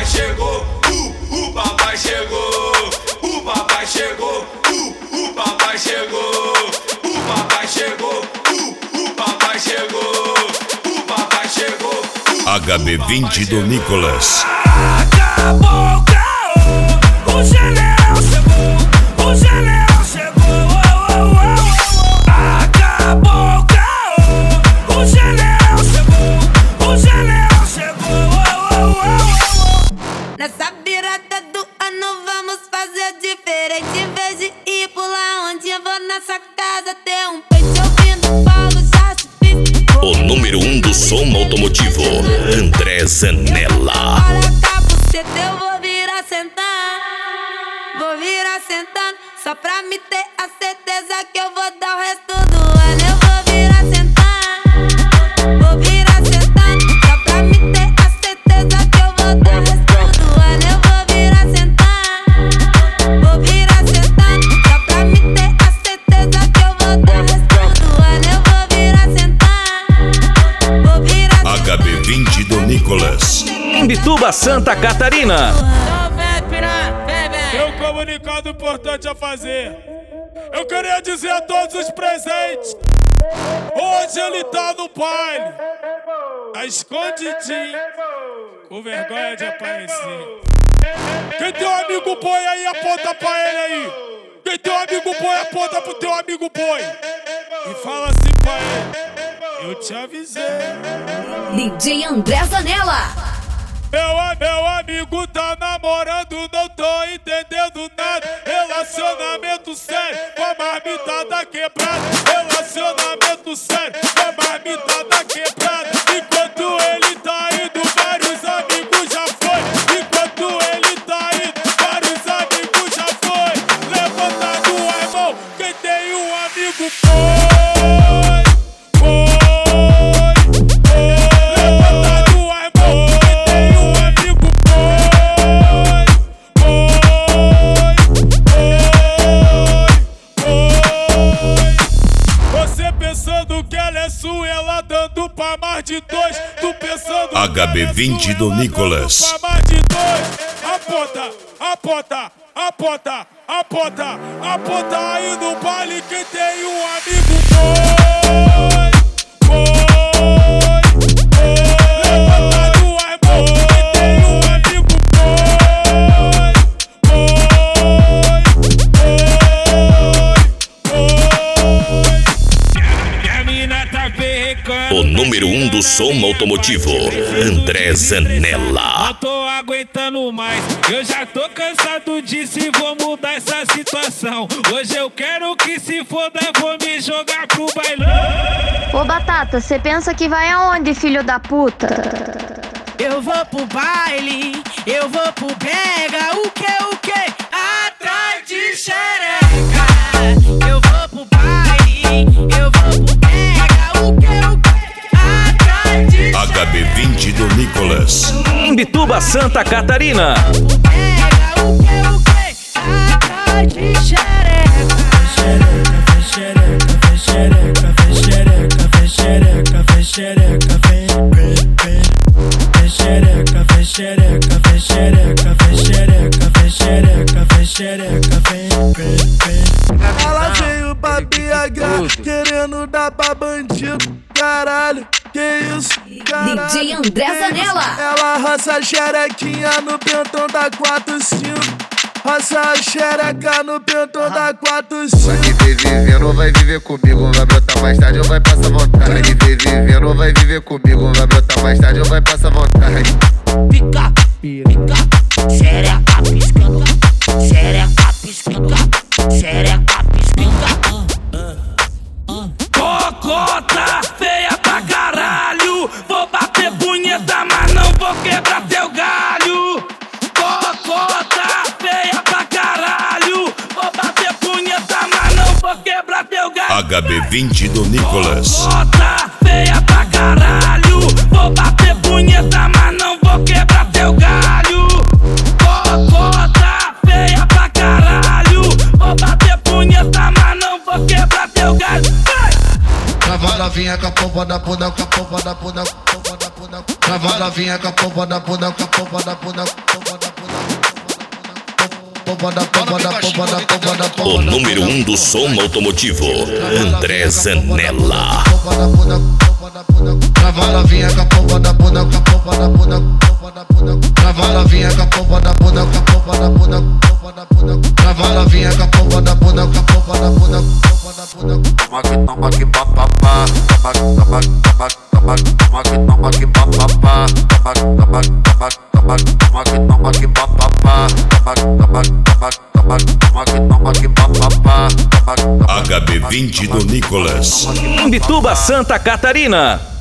papai chegou, o papai chegou, o papai chegou, o papai chegou, o papai chegou, o papai chegou, o papai chegou. HB20 do Nicolas. Acabou o caô, o general chegou, o general chegou. Acabou o caô, o general chegou, o general chegou. Nessa virada do ano vamos fazer diferente. Em vez de ir pular onde eu vou nessa casa ter um peito ouvindo falo já se fiz. O número 1 do som automotivo, André Zanella. Olha a capuceta, eu vou virar sentar. Vou virar sentando, só pra me ter a certeza que eu vou dar o resto do ano. Eu vou virar sentando, vou virar sentando, só pra me ter a certeza que eu vou dar o resto do ano. Eu vou virar sentando, vou virar sentando, só pra me ter a certeza que eu vou dar o resto do ano. Eu vou virar sentando, vou virar sentando. HB20 do Nicolas. Imbituba, Santa Catarina. Tem um comunicado importante a fazer. Eu queria dizer a todos os presentes: hoje ele tá no baile, tá escondidinho, com vergonha de aparecer. Quem tem um amigo boi aí, aponta pra ele aí. Quem tem um amigo boi, aponta pro teu amigo boi e fala assim pra ele: eu te avisei. DJ André Zanella. Meu amigo tá namorando, não tô entendendo nada. Relacionamento sério, com a marmitada quebrada. Relacionamento sério, com a marmitada quebrada. Enquanto ele tá indo, vários amigos já foi. Enquanto ele tá indo, vários amigos já foi. Levanta duas mãos, quem tem um amigo foi. Ela dando pra mais de dois, tu pensando HB20 do Nicolas. pra mais de dois. Aponta, aponta, aponta, aponta, aponta aí no baile quem tem um amigo boi. Levanta duas mãos quem tem um amigo O número 1 do som automotivo, André Zanella. Não tô aguentando mais, eu já tô cansado disso e vou mudar essa situação. Hoje eu quero que se foda, vou me jogar pro bailão. Ô Batata, cê pensa que vai aonde, filho da puta? Eu vou pro baile, eu vou pro pega, o que? Atrás de xereca. Eu vou pro baile, eu vou pro pega, o que? Atrás de xereca. HB20 do Nicolas. Imbituba, Santa Catarina. Pega, o que? Atrás de xereca. Xereca, xereca, xereca, xereca, xereca, vem. Xereca, xereca, xereca, xereca, xereca, vem. Ela veio pra BH, querendo dar pra bandido. Caralho, que isso? Caralho, DJ André Zanella. ela roça a xerequinha no pentão da 45. Roça a xereca no pentão da 45. Vai viver vivendo ou vai viver comigo? Vai brotar mais tarde ou vai passar vontade? Vai viver vivendo ou vai viver comigo? Vai brotar mais tarde ou vai passar vontade? Pica, pica, xereca piscando, xereca piscando, xereca piscando. Cocota feia pra caralho, vou bater punheta, mas não vou quebrar teu galho. Cocota feia pra caralho, vou bater punheta, mas não vou quebrar teu galho. HB20 do Nicolas. Cocota feia pra caralho, vou bater punheta, mas não vou quebrar teu galho. Cocota feia pra caralho, vou bater punheta, mas não vou quebrar teu galho. Trava novinha com a pompa da bunda, com a pompa da bunda, com a pompa da bunda. Trava novinha com a pompa da bunda, com a pompa da bunda, O número 1 do som automotivo, André Zanella. Trava novinha com a pompa da bunda, com a pompa da bunda, trava novinha com a pompa da bunda, com a pompa da bunda, trava novinha com a pompa da bunda, com a pompa da bunda. Toma que papapá, toma que papapá, toma que papapá, HB20 do Nicolas. Imbituba, Santa Catarina.